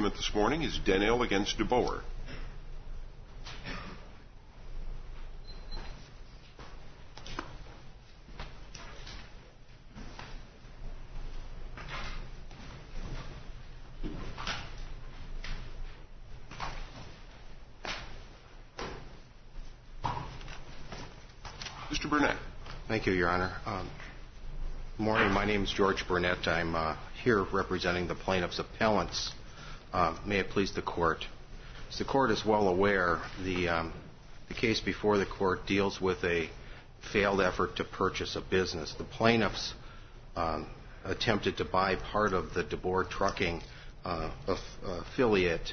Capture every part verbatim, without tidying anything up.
argument this morning is Denell against DeBoer. Mister Burnett. Thank you, Your Honor. Um, good morning. My name is George Burnett. I'm uh, here representing the plaintiff's appellants. Uh, may it please the Court. As the Court is well aware, the, um, the case before the Court deals with a failed effort to purchase a business. The plaintiffs um, attempted to buy part of the DeBoer Trucking uh, affiliate.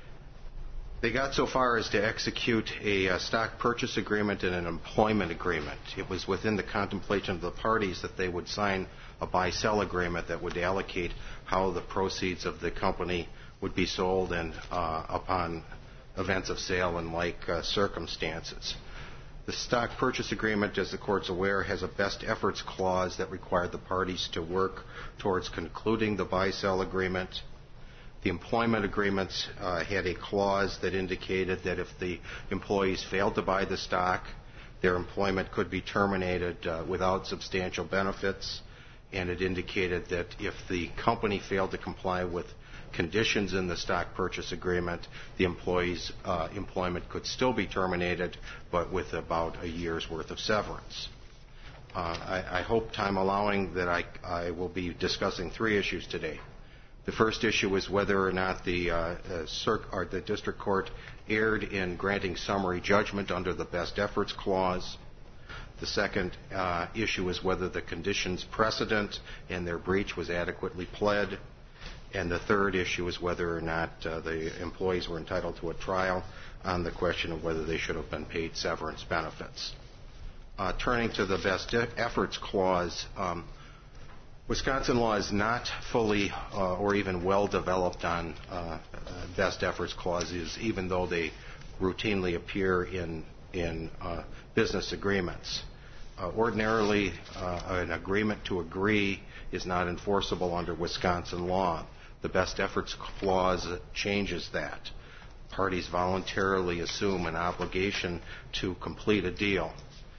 They got so far as to execute a, a stock purchase agreement and an employment agreement. It was within the contemplation of the parties that they would sign a buy-sell agreement that would allocate how the proceeds of the company would be sold and uh, upon events of sale and like uh, circumstances. The stock purchase agreement, as the Court's aware, has a best efforts clause that required the parties to work towards concluding the buy-sell agreement. The employment agreements uh, had a clause that indicated that if the employees failed to buy the stock, their employment could be terminated uh, without substantial benefits, and it indicated that if the company failed to comply with conditions in the stock purchase agreement, the employee's uh, employment could still be terminated, but with about a year's worth of severance. Uh, I, I hope, time allowing, that I, I will be discussing three issues today. The first issue is whether or not the, uh, uh, circ- or the district court erred in granting summary judgment under the best efforts clause. The second uh, issue is whether the conditions precedent and their breach was adequately pled. And the third issue is whether or not uh, the employees were entitled to a trial on the question of whether they should have been paid severance benefits. Uh, turning to the best efforts clause, um, Wisconsin law is not fully uh, or even well developed on uh, best efforts clauses, even though they routinely appear in, in uh, business agreements. Uh, ordinarily, uh, an agreement to agree is not enforceable under Wisconsin law. The best efforts clause changes that. Parties voluntarily assume an obligation to complete a deal.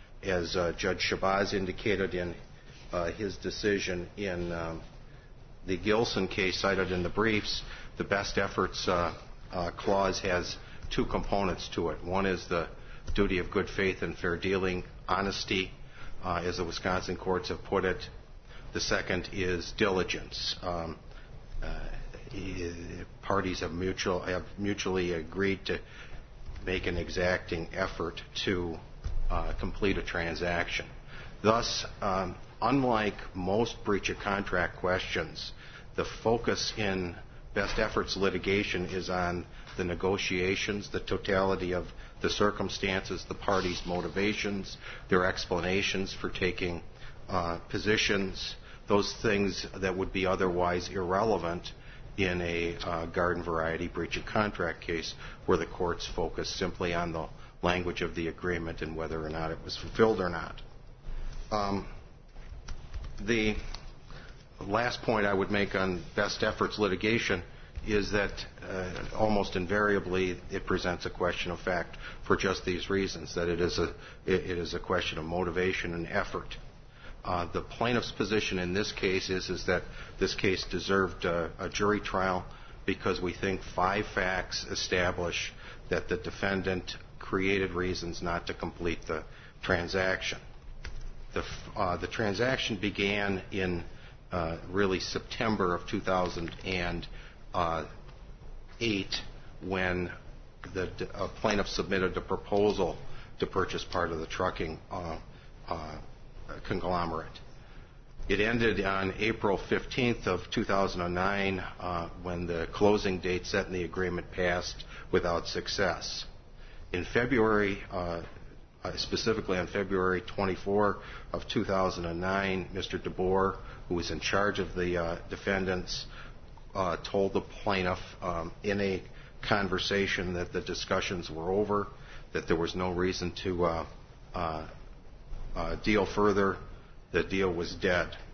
As uh, Judge Shabazz indicated in Uh, his decision in um, the Gilson case cited in the briefs, the best efforts uh, uh, clause has two components to it. One is the duty of good faith and fair dealing, honesty, uh, as the Wisconsin courts have put it. The second is diligence. Um, uh, parties have, mutual, have mutually agreed to make an exacting effort to uh, complete a transaction. Thus, um, unlike most breach of contract questions, the focus in best efforts litigation is on the negotiations, the totality of the circumstances, the parties' motivations, their explanations for taking uh, positions, those things that would be otherwise irrelevant in a uh, garden variety breach of contract case where the courts focus simply on the language of the agreement and whether or not it was fulfilled or not. Um, The last point I would make on best efforts litigation is that uh, almost invariably it presents a question of fact for just these reasons, that it is a, it is a question of motivation and effort. Uh, the plaintiff's position in this case is, is that this case deserved a, a jury trial because we think five facts establish that the defendant created reasons not to complete the transaction. The, uh, the transaction began in uh, really September of two thousand eight when the uh, plaintiff submitted a proposal to purchase part of the trucking uh, uh, conglomerate. It ended on April fifteenth of two thousand nine uh, when the closing date set in the agreement passed without success. In February, uh, Uh, specifically on February twenty-fourth of two thousand nine, Mister DeBoer, who was in charge of the uh, defendants, uh, told the plaintiff um, in a conversation that the discussions were over, that there was no reason to uh, uh, uh, deal further, the deal was dead.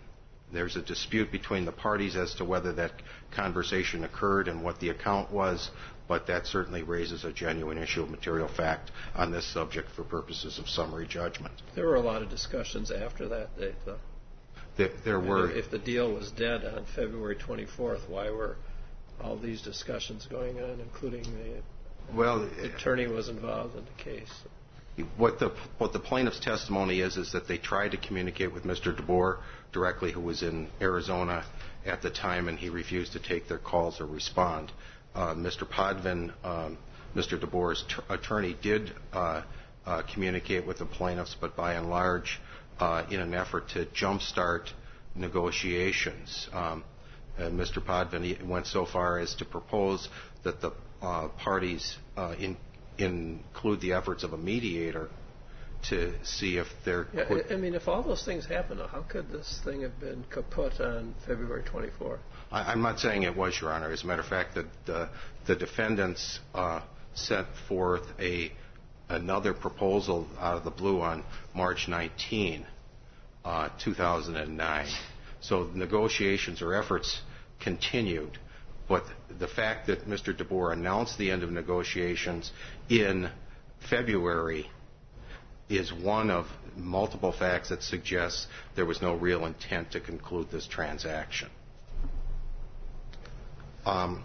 there's a dispute between the parties as to whether that conversation occurred and what the account was, but that certainly raises a genuine issue of material fact on this subject for purposes of summary judgment. There were a lot of discussions after that date, though. There, there were. If the deal was dead on February twenty-fourth, why were all these discussions going on, including the well, attorney was involved in the case? What the what the plaintiff's testimony is is that they tried to communicate with Mister DeBoer directly, who was in Arizona at the time, and he refused to take their calls or respond. Uh, Mister Podvin, um, Mister DeBoer's t- attorney, did uh, uh, communicate with the plaintiffs, but by and large, uh, in an effort to jumpstart negotiations. Um, and Mister Podvin went so far as to propose that the uh, parties uh, in include the efforts of a mediator to see if there yeah, could... I mean, if all those things happened, how could this thing have been kaput on February twenty-fourth? I, I'm not saying it was, Your Honor. As a matter of fact, the, the, the defendants uh, set forth a another proposal out of the blue on March nineteenth, uh, two thousand nine. So negotiations or efforts continued. But the fact that Mister DeBoer announced the end of negotiations in February is one of multiple facts that suggests there was no real intent to conclude this transaction. Um,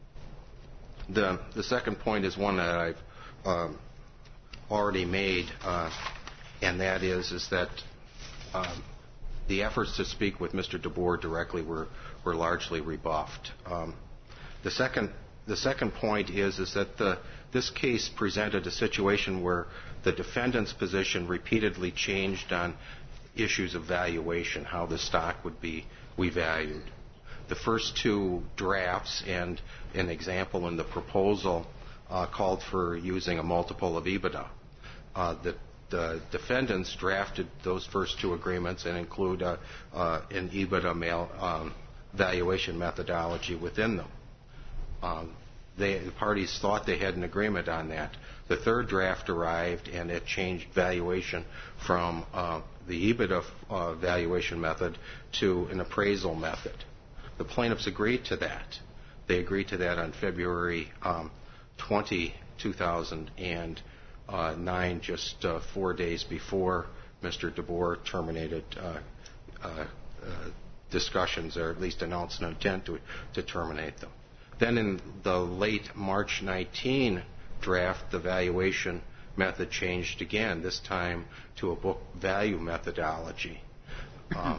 the, the second point is one that I've um, already made, uh, and that is, is that um, the efforts to speak with Mister DeBoer directly were, were largely rebuffed. Um, The second, the second point is, is that the, this case presented a situation where the defendant's position repeatedly changed on issues of valuation, how the stock would be revalued. The first two drafts and an example in the proposal uh, called for using a multiple of EBITDA. Uh, the, the defendants drafted those first two agreements and include a, uh, an EBITDA mail, um, valuation methodology within them. Um, they, the parties thought they had an agreement on that. The third draft arrived, and it changed valuation from uh, the EBITDA uh, valuation method to an appraisal method. The plaintiffs agreed to that. They agreed to that on February um, twentieth, two thousand nine, just uh, four days before Mister DeBoer terminated uh, uh, uh, discussions, or at least announced an intent to, to terminate them. Then in the late March nineteenth draft, the valuation method changed again, this time to a book value methodology. Um,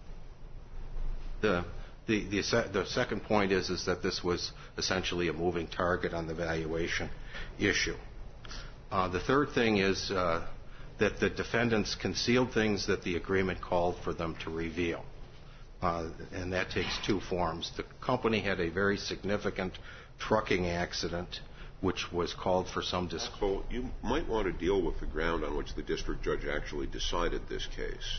the, the, the, the second point is, is that this was essentially a moving target on the valuation issue. Uh, the third thing is uh, that the defendants concealed things that the agreement called for them to reveal. Uh, and that takes two forms. The company had a very significant trucking accident, which was called for some disclosure. So you might want to deal with the ground on which the district judge actually decided this case.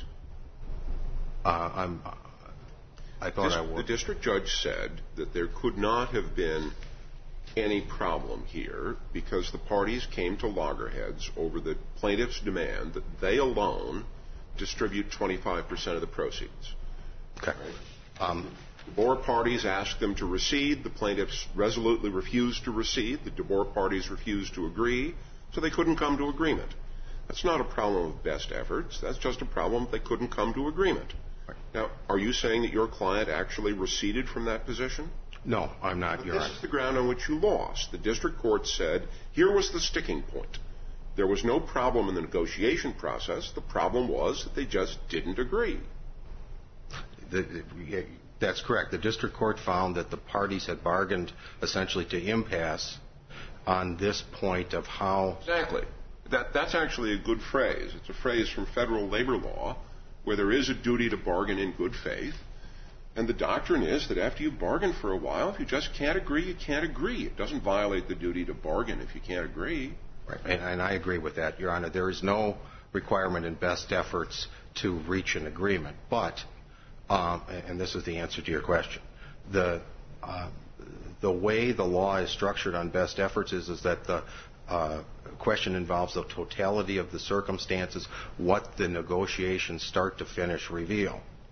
Uh, I'm, I thought this, I would. The district judge said that there could not have been any problem here because the parties came to loggerheads over the plaintiff's demand that they alone distribute twenty-five percent of the proceeds. Okay. Um, the DeBoer parties asked them to recede. The plaintiffs resolutely refused to recede. The DeBoer parties refused to agree, so they couldn't come to agreement. That's not a problem of best efforts. That's just a problem they couldn't come to agreement. Right. Now, are you saying that your client actually receded from that position? No, I'm not, but Your This Honor. is the ground on which you lost. The district court said, here was the sticking point. There was no problem in the negotiation process. The problem was that they just didn't agree. The, that's correct. The district court found that the parties had bargained essentially to impasse on this point of how... Exactly. That, that's actually a good phrase. It's a phrase from federal labor law where there is a duty to bargain in good faith. And the doctrine is that after you bargain for a while, if you just can't agree, you can't agree. It doesn't violate the duty to bargain if you can't agree. Right. And, and I agree with that, Your Honor. There is no requirement in best efforts to reach an agreement. But... Um, and this is the answer to your question. The uh, the way the law is structured on best efforts is, is that the uh, question involves the totality of the circumstances, what the negotiations start to finish reveal.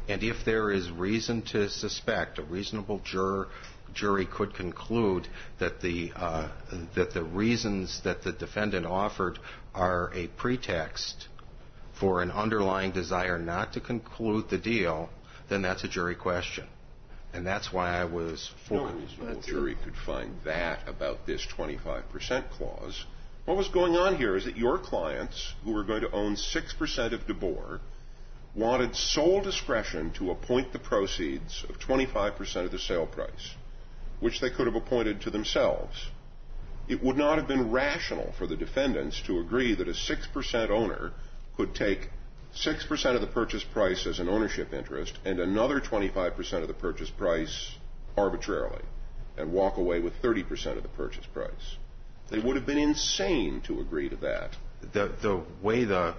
And if there is reason to suspect, a reasonable juror, jury could conclude that the, uh, that the reasons that the defendant offered are a pretext for an underlying desire not to conclude the deal, then that's a jury question. And that's why I was for. No reasonable jury could find that about this twenty-five percent clause. What was going on here is that your clients, who were going to own six percent of DeBoer, wanted sole discretion to appoint the proceeds of twenty-five percent of the sale price, which they could have appointed to themselves. It would not have been rational for the defendants to agree that a six percent owner could take six percent of the purchase price as an ownership interest and another twenty-five percent of the purchase price arbitrarily and walk away with thirty percent of the purchase price. They would have been insane to agree to that. The, the way the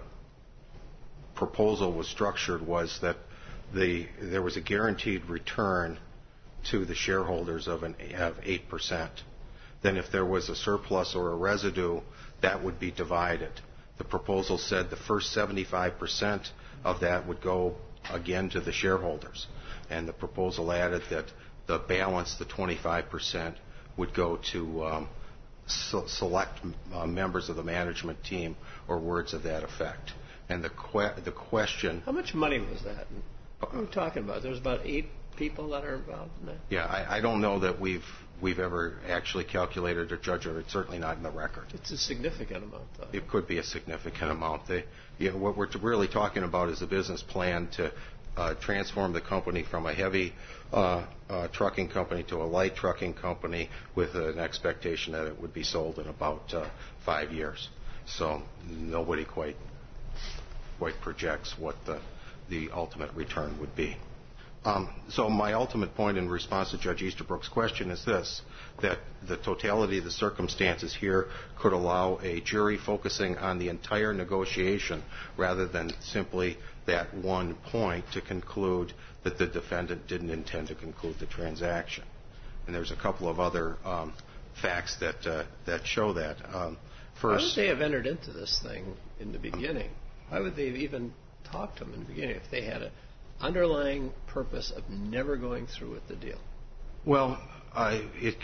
proposal was structured was that the, there was a guaranteed return to the shareholders of, an, of eight percent. Then if there was a surplus or a residue, that would be divided. The proposal said the first seventy-five percent of that would go again to the shareholders. And the proposal added that the balance, the twenty-five percent, would go to um, so select uh, members of the management team or words of that effect. And the, que- the question... How much money was that? What are we talking about? There's about eight people that are involved in that? Yeah, I, I don't know that we've we've ever actually calculated or judged it. It's certainly not in the record. It's a significant amount, though. It could be a significant amount. They, you know, what we're really talking about is a business plan to uh, transform the company from a heavy uh, uh, trucking company to a light trucking company with an expectation that it would be sold in about uh, five years. So nobody quite quite projects what the the ultimate return would be. Um, so my ultimate point in response to Judge Easterbrook's question is this, that the totality of the circumstances here could allow a jury focusing on the entire negotiation rather than simply that one point to conclude that the defendant didn't intend to conclude the transaction. And there's a couple of other um, facts that uh, that show that. Um, first, Why would they have entered into this thing in the beginning? Why would they have even talked to them in the beginning if they had a underlying purpose of never going through with the deal? Well, I, it,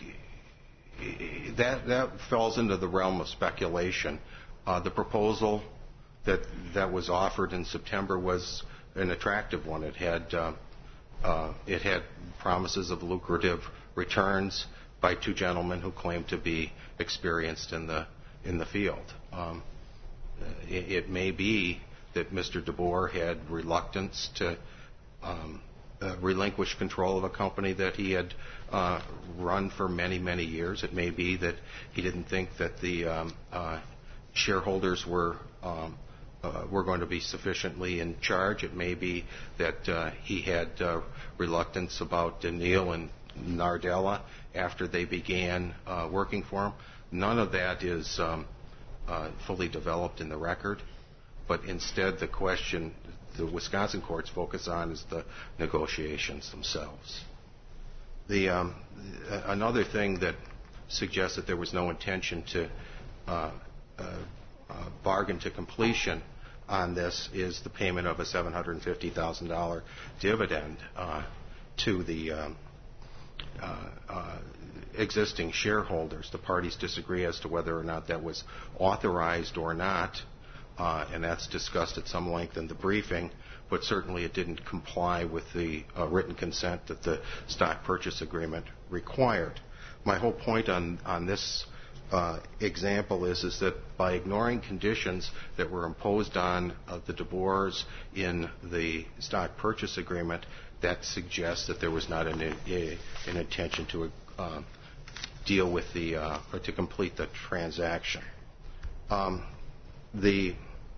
it, that that falls into the realm of speculation. Uh, the proposal that that was offered in September was an attractive one. It had uh, uh, it had promises of lucrative returns by two gentlemen who claimed to be experienced in the in the field. Um, it, it may be that Mister DeBoer had reluctance to Um, uh, relinquish control of a company that he had uh, run for many, many years. It may be that he didn't think that the um, uh, shareholders were um, uh, were going to be sufficiently in charge. It may be that uh, he had uh, reluctance about Daniil and Nardella after they began uh, working for him. None of that is um, uh, fully developed in the record, but instead the question the Wisconsin courts focus on is the negotiations themselves. The um, another thing that suggests that there was no intention to uh, uh, uh, bargain to completion on this is the payment of a seven hundred fifty thousand dollars dividend uh, to the um, uh, uh, existing shareholders. The parties disagree as to whether or not that was authorized or not. Uh, and that's discussed at some length in the briefing, but certainly it didn't comply with the uh, written consent that the stock purchase agreement required. My whole point on, on this uh, example is, is that by ignoring conditions that were imposed on uh, the DeBoers in the stock purchase agreement, that suggests that there was not an, a, an intention to uh, deal with the, uh, or to complete the transaction. Um, The,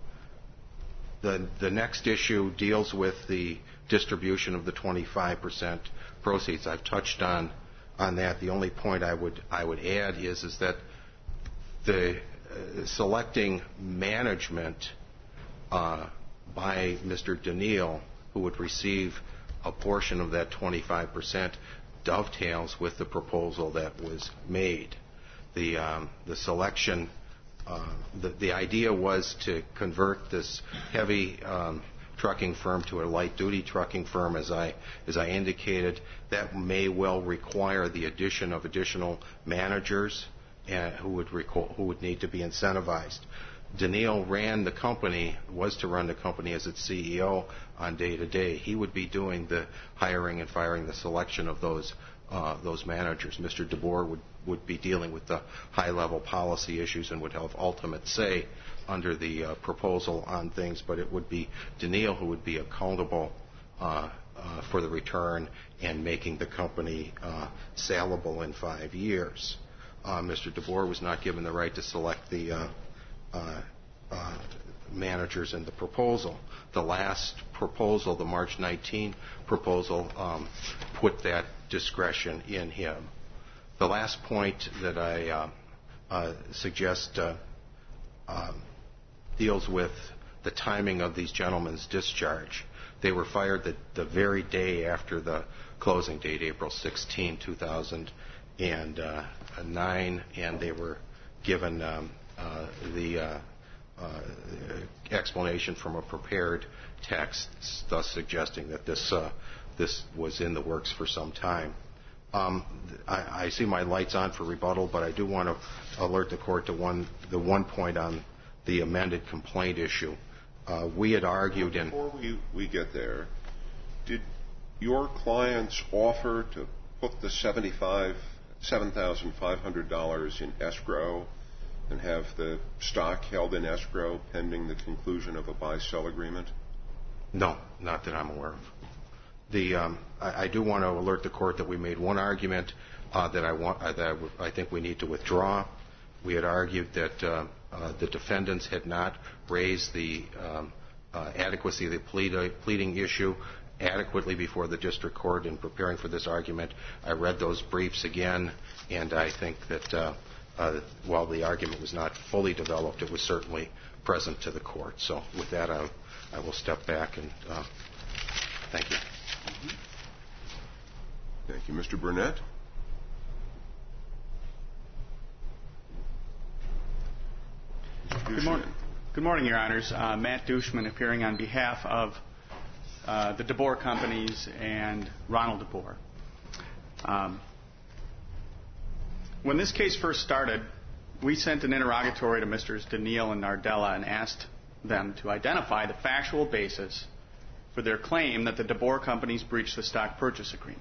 the the next issue deals with the distribution of the twenty-five percent proceeds. I've touched on on that. The only point I would I would add is is that the uh, selecting management uh, by Mister Daniil, who would receive a portion of that twenty-five percent, dovetails with the proposal that was made. The um, the selection. Uh, the, the idea was to convert this heavy um, trucking firm to a light-duty trucking firm, as I as I indicated. That may well require the addition of additional managers uh, who would reco- who would need to be incentivized. Daniil ran the company, was to run the company as its C E O on day-to-day. He would be doing the hiring and firing, the selection of those uh, those managers. Mister DeBoer would, would be dealing with the high-level policy issues and would have ultimate say under the uh, proposal on things, but it would be Daniil who would be accountable uh, uh, for the return and making the company uh, saleable in five years. Uh, Mister DeBoer was not given the right to select the uh, uh, uh, managers in the proposal. The last proposal, the March nineteenth proposal, um, put that discretion in him. The last point that I uh, uh, suggest uh, uh, deals with the timing of these gentlemen's discharge. They were fired the, the very day after the closing date, April sixteenth, two thousand nine, and they were given um, uh, the uh, uh, explanation from a prepared text, thus suggesting that this uh, this was in the works for some time. Um, I, I see my lights on for rebuttal, but I do want to alert the court to one the one point on the amended complaint issue. Uh, we had argued in... Before we, we get there, did your clients offer to put the seventy-five, seven thousand five hundred dollars in escrow and have the stock held in escrow pending the conclusion of a buy-sell agreement? No, not that I'm aware of. The, um, I, I do want to alert the court that we made one argument uh, that I want uh, that I think we need to withdraw. We had argued that uh, uh, the defendants had not raised the um, uh, adequacy of the plead, uh, pleading issue adequately before the district court. In preparing for this argument, I read those briefs again, and I think that uh, uh, while the argument was not fully developed, it was certainly present to the court. So with that, I, I will step back and uh, thank you. Thank you. Mister Burnett? Good morning. Good morning, Your Honors. Uh, Matt Dushman appearing on behalf of uh, the DeBoer Companies and Ronald DeBoer. Um, when this case first started, we sent an interrogatory to Misters Daniil and Nardella and asked them to identify the factual basis for their claim that the DeBoer Companies breached the stock purchase agreement.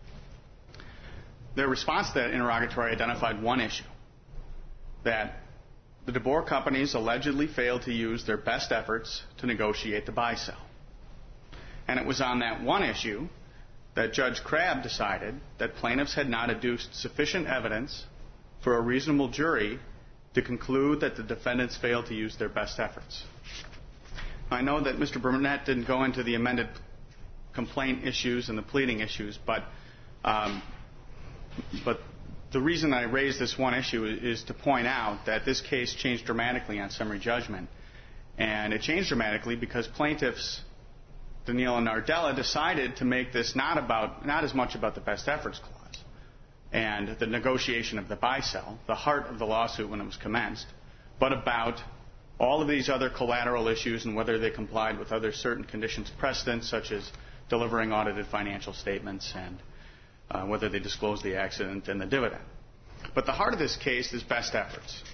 Their response to that interrogatory identified one issue, that the DeBoer Companies allegedly failed to use their best efforts to negotiate the buy-sell. And it was on that one issue that Judge Crabb decided that plaintiffs had not adduced sufficient evidence for a reasonable jury to conclude that the defendants failed to use their best efforts. I know that Mister Burnett didn't go into the amended complaint issues and the pleading issues, but um, but the reason I raised this one issue is to point out that this case changed dramatically on summary judgment. And it changed dramatically because plaintiffs, Daniil and Nardella, decided to make this not about, not as much about the best efforts clause and the negotiation of the buy-sell, the heart of the lawsuit when it was commenced, but about all of these other collateral issues and whether they complied with other certain conditions precedent, such as delivering audited financial statements and Uh, whether they disclose the accident and the dividend. But the heart of this case is best efforts.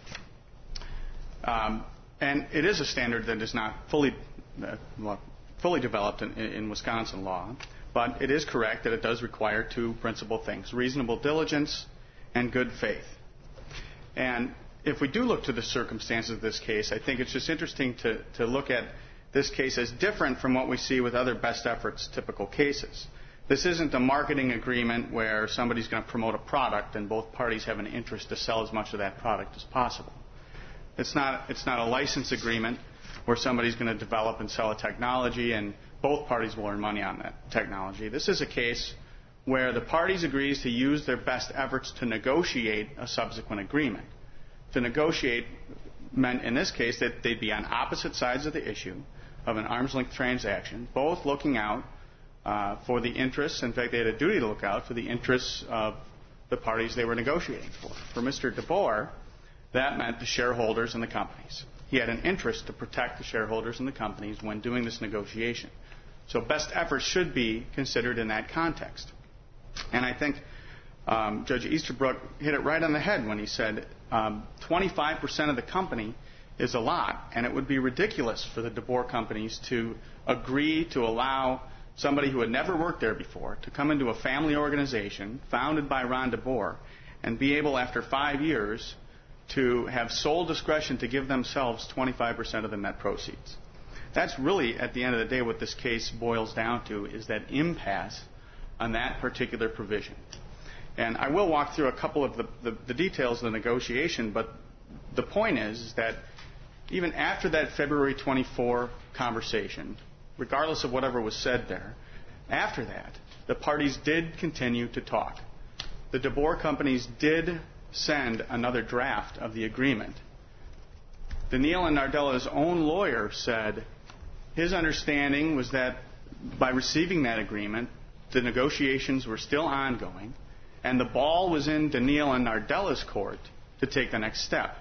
Um, and it is a standard that is not fully uh, well, fully developed in, in Wisconsin law, but it is correct that it does require two principal things: reasonable diligence and good faith. And if we do look to the circumstances of this case, I think it's just interesting to, to look at this case as different from what we see with other best efforts typical cases. This isn't a marketing agreement where somebody's going to promote a product and both parties have an interest to sell as much of that product as possible. It's not, it's not a license agreement where somebody's going to develop and sell a technology and both parties will earn money on that technology. This is a case where the parties agrees to use their best efforts to negotiate a subsequent agreement. To negotiate meant, in this case, that they'd be on opposite sides of the issue of an arm's-length transaction, both looking out Uh, for the interests. In fact, they had a duty to look out for the interests of the parties they were negotiating for. For Mister DeBoer, that meant the shareholders and the companies. he had an interest to protect the shareholders and the companies when doing this negotiation. So best efforts should be considered in that context. And I think um, Judge Easterbrook hit it right on the head when he said um, twenty-five percent of the company is a lot, and it would be ridiculous for the DeBoer companies to agree to allow somebody who had never worked there before to come into a family organization founded by Ron DeBoer and be able, after five years, to have sole discretion to give themselves twenty-five percent of the net proceeds. That's really, at the end of the day, what this case boils down to, is that impasse on that particular provision. And I will walk through a couple of the, the, the details of the negotiation, but the point is, is that even after that February twenty-fourth conversation, regardless of whatever was said there, after that, the parties did continue to talk. The DeBoer companies did send another draft of the agreement. Daniil and Nardella's own lawyer said his understanding was that by receiving that agreement, the negotiations were still ongoing, and the ball was in Daniil and Nardella's court to take the next step.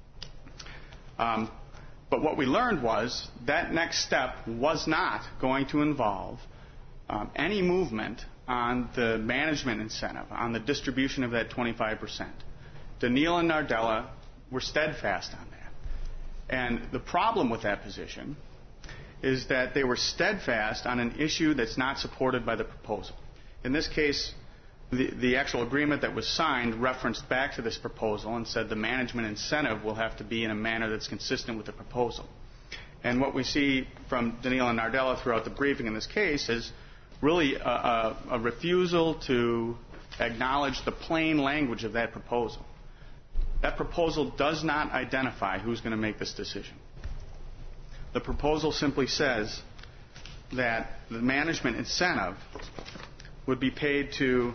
Um, but what we learned was that next step was not going to involve um, any movement on the management incentive, on the distribution of that twenty-five percent. Daniil and Nardella were steadfast on that. And the problem with that position is that they were steadfast on an issue that's not supported by the proposal. In this case, the, the actual agreement that was signed referenced back to this proposal and said the management incentive will have to be in a manner that's consistent with the proposal. And what we see from Daniil and Nardella throughout the briefing in this case is really a, a, a refusal to acknowledge the plain language of that proposal. That proposal does not identify who's going to make this decision. The proposal simply says that the management incentive would be paid to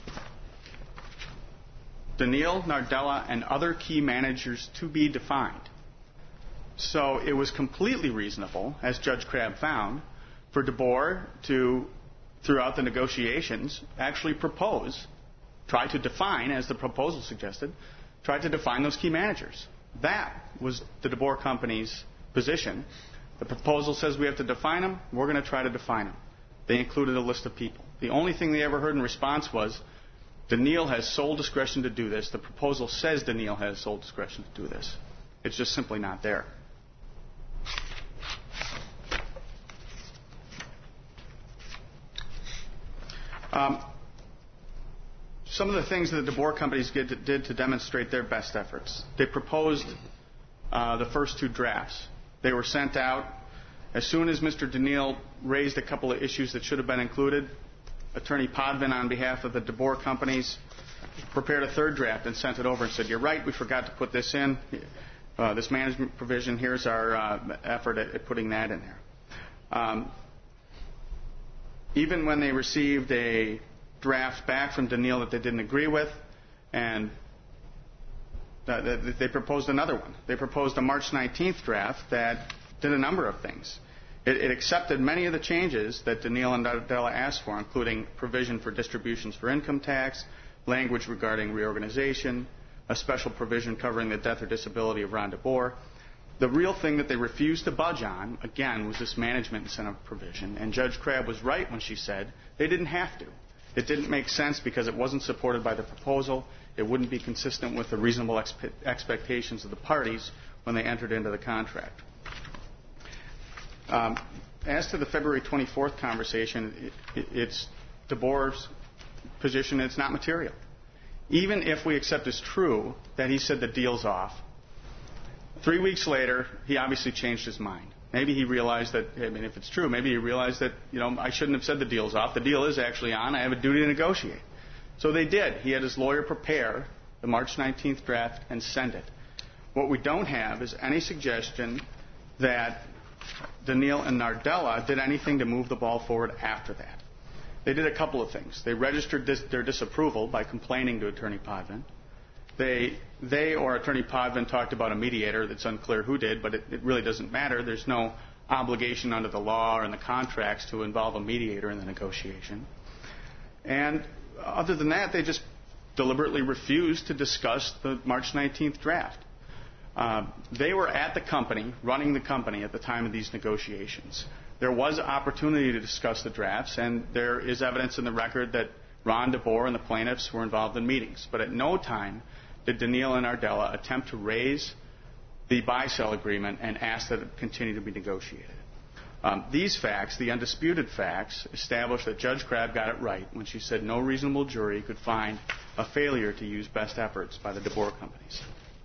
Daniil, Nardella, and other key managers to be defined. So it was completely reasonable, as Judge Crabb found, for DeBoer to, throughout the negotiations, actually propose, try to define, as the proposal suggested, try to define those key managers. That was the DeBoer company's position. The proposal says we have to define them. We're going to try to define them. They included a list of people. The only thing they ever heard in response was, Daniil has sole discretion to do this. The proposal says Daniil has sole discretion to do this. It's just simply not there. Um, some of the things that the DeBoer companies did to, did to demonstrate their best efforts. They proposed uh, the first two drafts. They were sent out. As soon as Mister Daniil raised a couple of issues that should have been included, Attorney Podvin, on behalf of the DeBoer companies, prepared a third draft and sent it over and said, you're right, we forgot to put this in, uh, this management provision. Here's our uh, effort at, at putting that in there. Um, even when they received a draft back from Daniil that they didn't agree with, and uh, they proposed another one. They proposed a March nineteenth draft that did a number of things. It, it accepted many of the changes that Daniil and Nardella asked for, including provision for distributions for income tax, language regarding reorganization, a special provision covering the death or disability of Ron DeBoer. The real thing that they refused to budge on, again, was this management incentive provision. And Judge Crabb was right when she said they didn't have to. It didn't make sense because it wasn't supported by the proposal. It wouldn't be consistent with the reasonable expe- expectations of the parties when they entered into the contract. Um, as to the February twenty-fourth conversation, it, it, it's DeBoer's position it's not material. Even if we accept as true that he said the deal's off, three weeks later, he obviously changed his mind. Maybe he realized that, I mean, if it's true, maybe he realized that, you know, I shouldn't have said the deal's off. The deal is actually on. I have a duty to negotiate. So they did. He had his lawyer prepare the March nineteenth draft and send it. What we don't have is any suggestion that Daniil and Nardella did anything to move the ball forward after that. They did a couple of things. They registered dis- their disapproval by complaining to Attorney Podvin. They, they or Attorney Podvin talked about a mediator. That's unclear who did, but it, it really doesn't matter. There's no obligation under the law or in the contracts to involve a mediator in the negotiation. And other than that, they just deliberately refused to discuss the March nineteenth draft. Uh, they were at the company, running the company at the time of these negotiations. There was opportunity to discuss the drafts, and there is evidence in the record that Ron DeBoer and the plaintiffs were involved in meetings. But at no time did Daniil and Nardella attempt to raise the buy-sell agreement and ask that it continue to be negotiated. Um, these facts, the undisputed facts, establish that Judge Crabb got it right when she said no reasonable jury could find a failure to use best efforts by the DeBoer companies.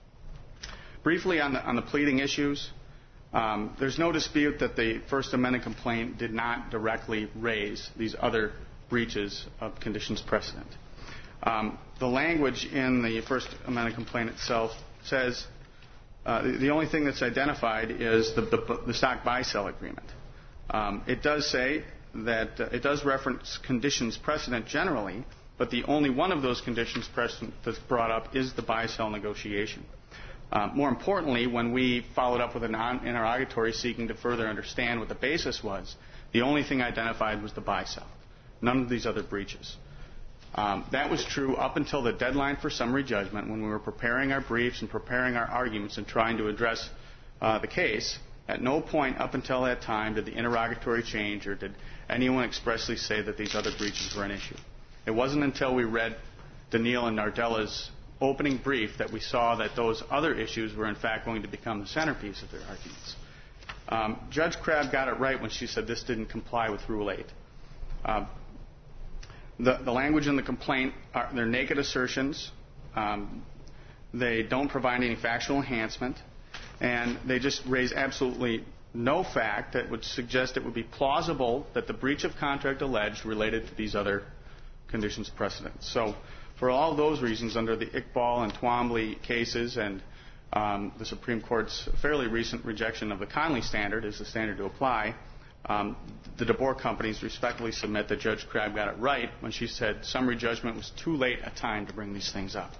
Briefly on the, on the pleading issues, um, there's no dispute that the First Amendment complaint did not directly raise these other breaches of conditions precedent. Um, the language in the First Amendment complaint itself says uh, the, the only thing that's identified is the, the, the stock buy-sell agreement. Um, it does say that uh, it does reference conditions precedent generally, but the only one of those conditions precedent that's brought up is the buy-sell negotiation. Uh, more importantly, when we followed up with a non-interrogatory seeking to further understand what the basis was, the only thing identified was the buy-sell. None of these other breaches. Um, that was true up until the deadline for summary judgment when we were preparing our briefs and preparing our arguments and trying to address uh, the case. At no point up until that time did the interrogatory change or did anyone expressly say that these other breaches were an issue. It wasn't until we read Daniil and Nardella's opening brief that we saw that those other issues were in fact going to become the centerpiece of their arguments. Um, Judge Crabb got it right when she said this didn't comply with Rule eight. Uh, the, the language in the complaint, are, they're naked assertions. Um, they don't provide any factual enhancement. And they just raise absolutely no fact that would suggest it would be plausible that the breach of contract alleged related to these other conditions precedent. So for all those reasons, under the Iqbal and Twombly cases and um, the Supreme Court's fairly recent rejection of the Conley standard as the standard to apply, um, the DeBoer companies respectfully submit that Judge Crabb got it right when she said summary judgment was too late a time to bring these things up.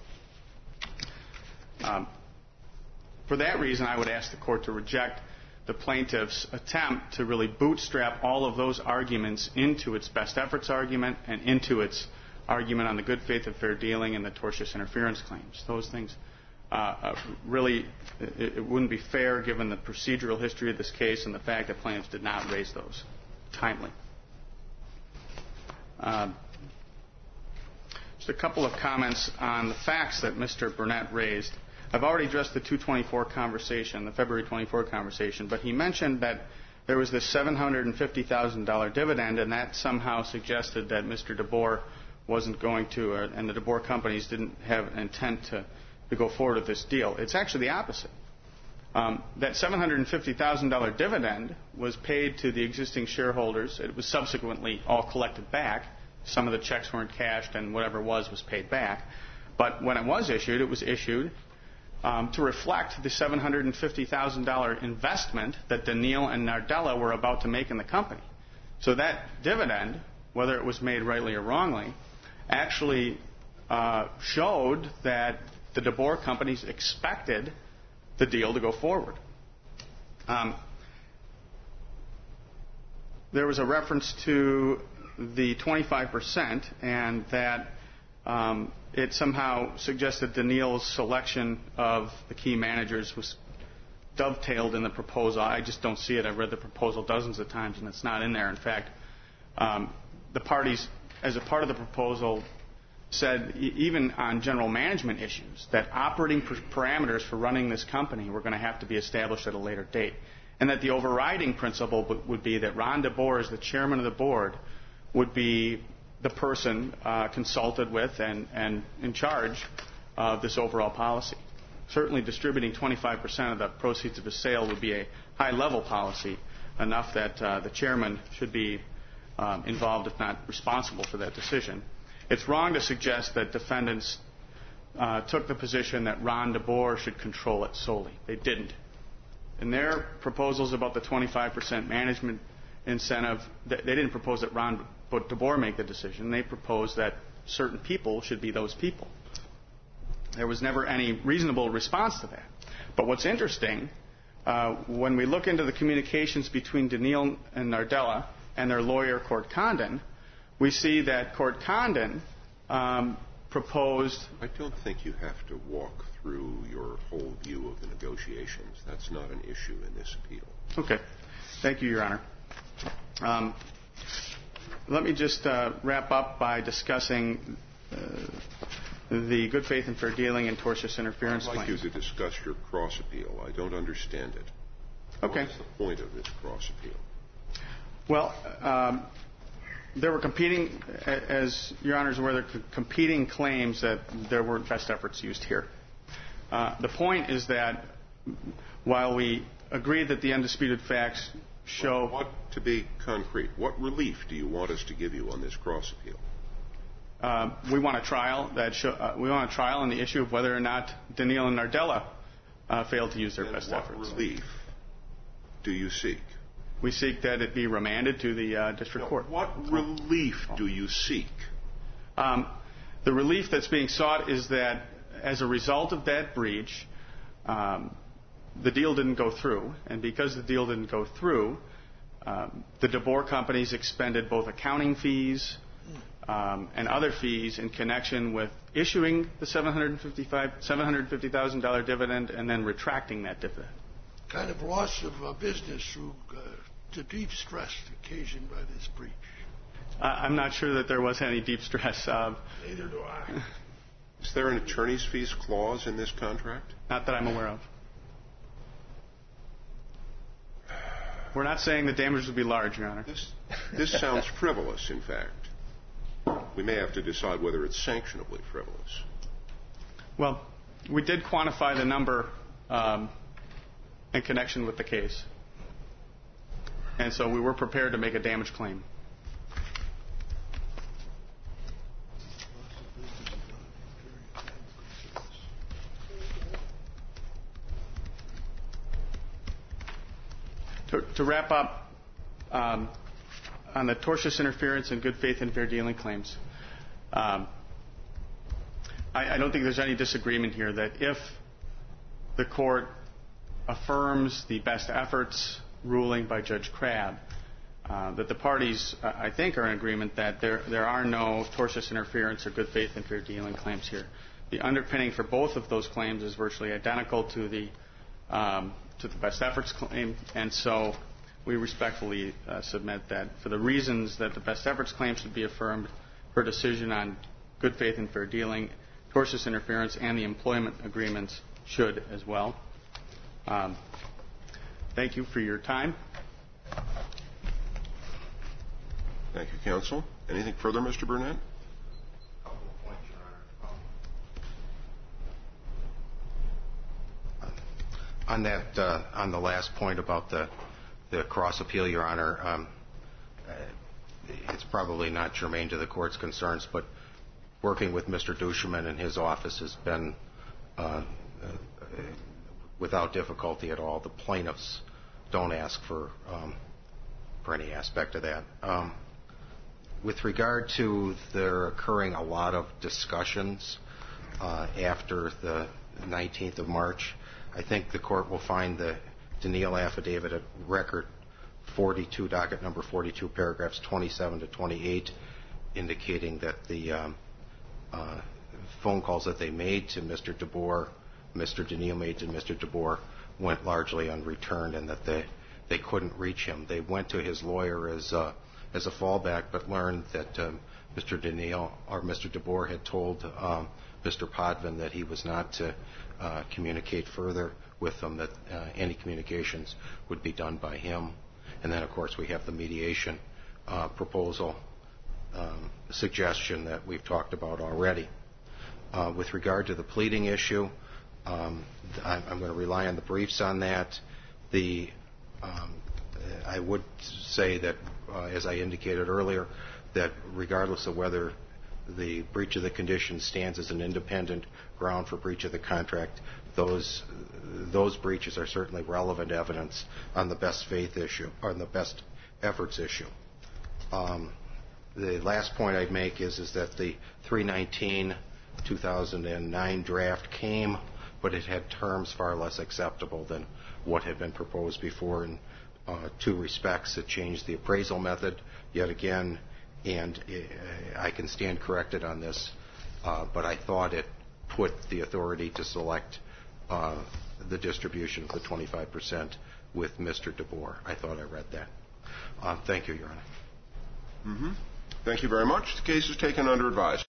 Um, for that reason, I would ask the Court to reject the plaintiff's attempt to really bootstrap all of those arguments into its best efforts argument and into its argument on the good faith and fair dealing and the tortious interference claims. Those things uh, uh, really, it, it wouldn't be fair given the procedural history of this case and the fact that plaintiffs did not raise those timely. Uh, just a couple of comments on the facts that Mister Burnett raised. I've already addressed the two twenty-four conversation, the February twenty-fourth conversation, but he mentioned that there was this seven hundred fifty thousand dollars dividend, and that somehow suggested that Mister DeBoer wasn't going to, uh, and the DeBoer companies didn't have an intent to, to go forward with this deal. It's actually the opposite. Um, that seven hundred fifty thousand dollars dividend was paid to the existing shareholders. It was subsequently all collected back. Some of the checks weren't cashed, and whatever was was paid back. But when it was issued, it was issued um, to reflect the seven hundred fifty thousand dollars investment that Daniil and Nardella were about to make in the company. So that dividend, whether it was made rightly or wrongly, actually uh, showed that the DeBoer companies expected the deal to go forward. Um, there was a reference to the twenty-five percent and that um, it somehow suggested Daniil's selection of the key managers was dovetailed in the proposal. I just don't see it. I've read the proposal dozens of times and it's not in there. In fact, um, the parties, as a part of the proposal, said e- even on general management issues that operating per- parameters for running this company were going to have to be established at a later date, and that the overriding principle w- would be that Ron DeBoer, as the chairman of the board, would be the person uh, consulted with and, and in charge of this overall policy. Certainly distributing twenty-five percent of the proceeds of a sale would be a high-level policy, enough that uh, the chairman should be um, involved, if not responsible for that decision. It's wrong to suggest that defendants uh, took the position that Ron DeBoer should control it solely. They didn't. In their proposals about the twenty-five percent management incentive, they didn't propose that Ron DeBoer make the decision. They proposed that certain people should be those people. There was never any reasonable response to that. But what's interesting, uh, when we look into the communications between Daniil and Nardella and their lawyer, Court Condon, we see that Court Condon um, proposed... I don't think you have to walk through your whole view of the negotiation. negotiations. That's not an issue in this appeal. Okay. Thank you, Your Honor. Um, let me just uh, wrap up by discussing uh, the good faith and fair dealing and tortious interference I'd like claims. you to discuss your cross appeal. I don't understand it. Okay. What's the point of this cross appeal? Well, um, there were competing, as Your Honor is aware, there were competing claims that there weren't best efforts used here. Uh, the point is that while we agree that the undisputed facts show... What, to be concrete, what relief do you want us to give you on this cross appeal? Uh, we want a trial that show, uh, we want a trial on the issue of whether or not Daniil and Nardella uh, failed to use their and best what efforts. What relief do you seek? We seek that it be remanded to the uh, district no, court. What relief do you seek? Um, the relief that's being sought is that as a result of that breach, um, the deal didn't go through, and because the deal didn't go through, um, the DeBoer companies expended both accounting fees um, and other fees in connection with issuing the seven hundred fifty thousand dollars dividend and then retracting that dividend. Kind of loss of uh, business through uh, the deep stress occasioned by this breach. Uh, I'm not sure that there was any deep stress. Uh, Neither do I. Is there an attorney's fees clause in this contract? Not that I'm aware of. We're not saying the damages would be large, Your Honor. This, this sounds frivolous, in fact. We may have to decide whether it's sanctionably frivolous. Well, we did quantify the number um, in connection with the case. And so we were prepared to make a damage claim. To, to wrap up um, on the tortious interference and good faith and fair dealing claims, um, I, I don't think there's any disagreement here that if the court affirms the best efforts ruling by Judge Crabb, uh, that the parties, uh, I think, are in agreement that there, there are no tortious interference or good faith and fair dealing claims here. The underpinning for both of those claims is virtually identical to the um, to the best efforts claim, and so we respectfully uh, submit that for the reasons that the best efforts claim should be affirmed, her decision on good faith and fair dealing, tortious interference, and the employment agreements should as well. Um, thank you for your time. Thank you, counsel. Anything further, Mister Burnett? On that, uh, on the last point about the the cross appeal, Your Honor, um, uh, it's probably not germane to the court's concerns, but working with Mister Duchemin and his office has been uh, uh, without difficulty at all. The plaintiffs don't ask for um, for any aspect of that. Um, with regard to there occurring a lot of discussions uh, after the nineteenth of March, I think the court will find the Daniil affidavit at record forty-two, docket number forty-two, paragraphs twenty-seven to twenty-eight, indicating that the um, uh, phone calls that they made to Mister DeBoer, Mister Daniil made to Mister DeBoer, went largely unreturned, and that they they couldn't reach him. They went to his lawyer as uh, as a fallback, but learned that um, Mister Daniil or Mister DeBoer had told um, Mister Podvin that he was not to uh, communicate further with them, that uh, any communications would be done by him. And then, of course, we have the mediation uh, proposal um, suggestion that we've talked about already. Uh, with regard to the pleading issue, um, I'm, I'm going to rely on the briefs on that. The um, I would say that, uh, as I indicated earlier, that regardless of whether the breach of the condition stands as an independent ground for breach of the contract, those those breaches are certainly relevant evidence on the best faith issue, or on the best efforts issue. Um, the last point I'd make is, is that the three nineteen two thousand nine draft came, but it had terms far less acceptable than what had been proposed before in uh, two respects. It changed the appraisal method yet again, and I can stand corrected on this, uh, but I thought it put the authority to select uh, the distribution of the twenty-five percent with Mister DeBoer. I thought I read that. Uh, thank you, Your Honor. Mm-hmm. Thank you very much. The case is taken under advisement.